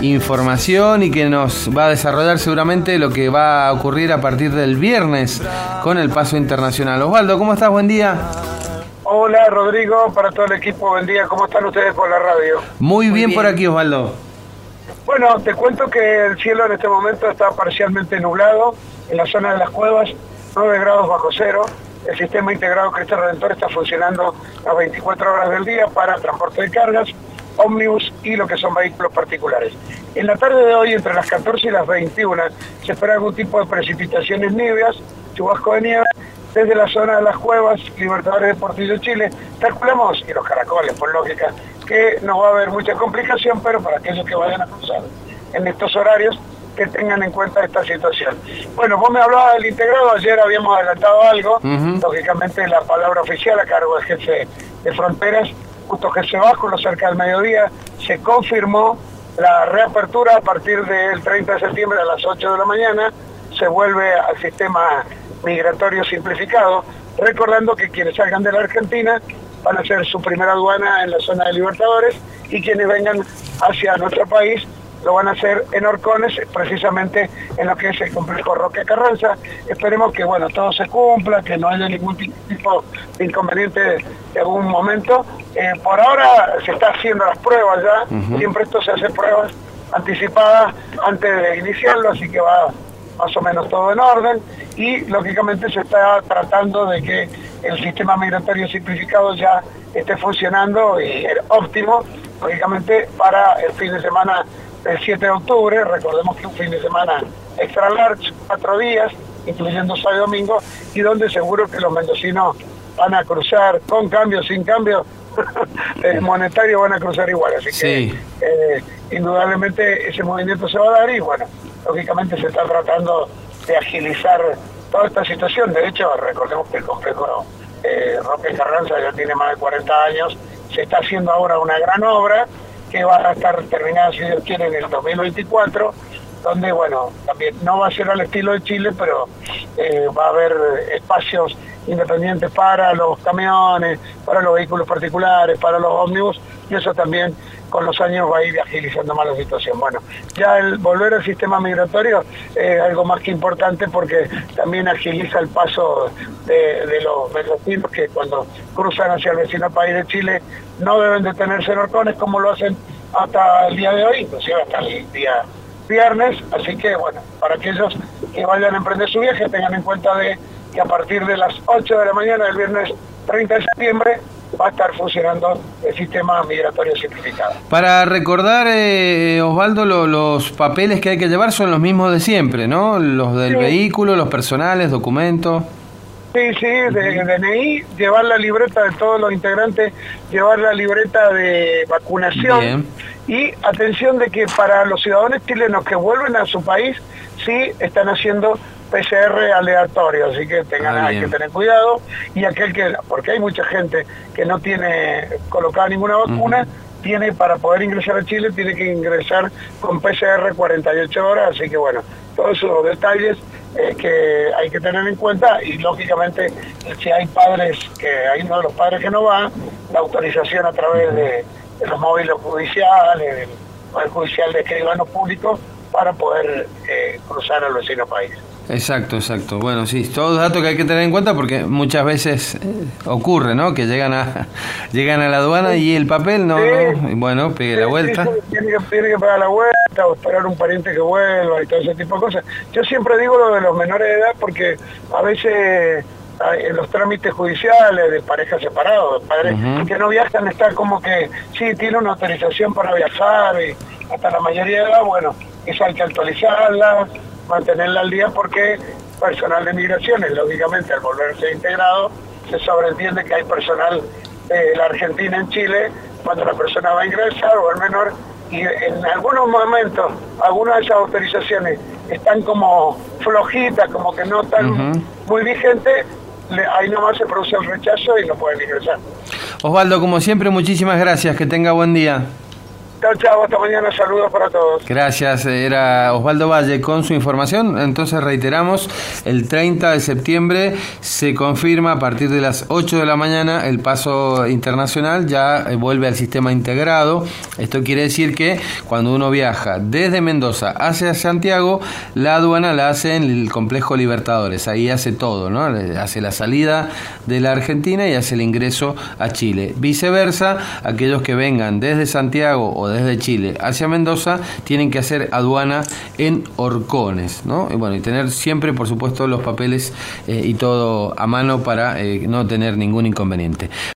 información y que nos va a desarrollar seguramente lo que va a ocurrir a partir del viernes con el paso internacional. Osvaldo, ¿cómo estás? Buen día. Hola Rodrigo, para todo el equipo, buen día. ¿Cómo están ustedes por la radio? Muy bien por aquí, Osvaldo. Bueno, te cuento que el cielo en este momento está parcialmente nublado en la zona de las cuevas, 9 grados bajo cero. El sistema integrado Cristo Redentor está funcionando las 24 horas del día para transporte de cargas, ómnibus y lo que son vehículos particulares. En la tarde de hoy, entre las 14 y las 21, se espera algún tipo de precipitaciones níveas, chubasco de nieve, desde la zona de las cuevas, Libertadores de Portillo, Chile. Calculamos, y los caracoles, por lógica, que no va a haber mucha complicación, pero para aquellos que vayan a cruzar en estos horarios, que tengan en cuenta esta situación. Bueno, vos me hablabas del integrado, ayer habíamos adelantado algo, lógicamente la palabra oficial a cargo del jefe de fronteras, justo Jefe Báculo, cerca del mediodía, se confirmó la reapertura a partir del 30 de septiembre a las 8 de la mañana, se vuelve al sistema migratorio simplificado, recordando que quienes salgan de la Argentina van a hacer su primera aduana en la zona de Libertadores y quienes vengan hacia nuestro país lo van a hacer en Orcones, precisamente en lo que es el complejo Roque Carranza. Esperemos que bueno todo se cumpla, que no haya ningún tipo de inconveniente de algún momento. Por ahora se está haciendo las pruebas ya, siempre esto se hace pruebas anticipadas antes de iniciarlo, así que va más o menos todo en orden y lógicamente se está tratando de que el sistema migratorio simplificado ya esté funcionando y óptimo, lógicamente para el fin de semana del 7 de octubre, recordemos que un fin de semana extra large, 4 días, incluyendo sábado y domingo, y donde seguro que los mendocinos van a cruzar con cambio, sin cambio, monetario van a cruzar igual, así que indudablemente ese movimiento se va a dar y bueno, lógicamente se está tratando de agilizar toda esta situación. De hecho, recordemos que el complejo Roque Carranza ya tiene más de 40 años, se está haciendo ahora una gran obra que va a estar terminada, si Dios quiere, en el 2024, donde, bueno, también no va a ser al estilo de Chile, pero va a haber espacios independientes para los camiones, para los vehículos particulares, para los ómnibus, y eso también con los años va a ir agilizando más la situación. Bueno, ya el volver al sistema migratorio es algo más que importante porque también agiliza el paso de los mendocinos que cuando cruzan hacia el vecino país de Chile no deben detenerse en Orcones como lo hacen hasta el día de hoy, inclusive hasta el día viernes, así que bueno, para aquellos que vayan a emprender su viaje tengan en cuenta de que a partir de las 8 de la mañana del viernes 30 de septiembre va a estar funcionando el sistema migratorio simplificado. Para recordar, Osvaldo, los papeles que hay que llevar son los mismos de siempre, ¿no? Los del vehículo, los personales, documentos. Sí, de DNI, llevar la libreta de todos los integrantes, llevar la libreta de vacunación. Bien. Y atención de que para los ciudadanos chilenos que vuelven a su país, sí están haciendo PCR aleatorio, así que hay que tener cuidado, y aquel que, porque hay mucha gente que no tiene colocada ninguna vacuna, tiene para poder ingresar a Chile, tiene que ingresar con PCR 48 horas, así que bueno, todos esos detalles que hay que tener en cuenta, y lógicamente si hay padres, que hay uno de los padres que no va, la autorización a través de los móviles judiciales, del Poder Judicial de Escribanos Públicos, para poder cruzar al vecino país. Exacto. Bueno, sí, todos datos que hay que tener en cuenta porque muchas veces ocurre, ¿no? Que llegan a la aduana y el papel no, y bueno, pegue la vuelta. Tiene que pagar la vuelta o esperar un pariente que vuelva y todo ese tipo de cosas. Yo siempre digo lo de los menores de edad porque a veces en los trámites judiciales de parejas separadas, de padres que no viajan, está como que sí, tiene una autorización para viajar y hasta la mayoría de edad, bueno, eso hay que actualizarla, mantenerla al día porque personal de migraciones, lógicamente al volverse integrado, se sobreentiende que hay personal de la Argentina en Chile cuando la persona va a ingresar o el menor, y en algunos momentos algunas de esas autorizaciones están como flojitas, como que no están muy vigentes, ahí nomás se produce el rechazo y no pueden ingresar. Osvaldo, como siempre, muchísimas gracias, que tenga buen día. Chao, chao, hasta mañana, saludos para todos. Gracias, era Osvaldo Valle con su información. Entonces reiteramos, el 30 de septiembre se confirma a partir de las 8 de la mañana el paso internacional, ya vuelve al sistema integrado. Esto quiere decir que cuando uno viaja desde Mendoza hacia Santiago, la aduana la hace en el complejo Libertadores, ahí hace todo, ¿no? Hace la salida de la Argentina y hace el ingreso a Chile. Viceversa, aquellos que vengan desde Santiago o desde Chile hacia Mendoza tienen que hacer aduana en Horcones, ¿no? Y bueno, y tener siempre, por supuesto, los papeles y todo a mano para no tener ningún inconveniente.